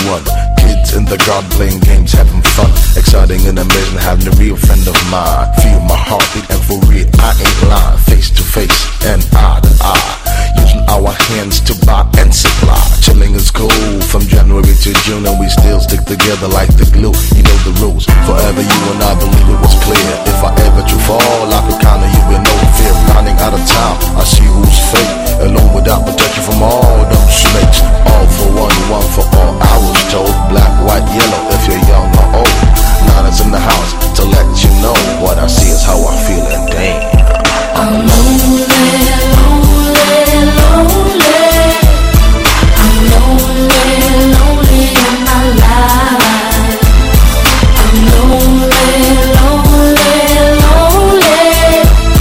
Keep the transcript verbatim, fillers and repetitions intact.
one. Kids in the garden playing games, having fun, exciting and amazing, having a real friend of mine. Feel my heartbeat and for real, I ain't lying. Face to face and eye to eye, using our hands to buy and supply. Chilling is cool from January to June, and we still stick together like the glue. You know the rules. Forever you and I believe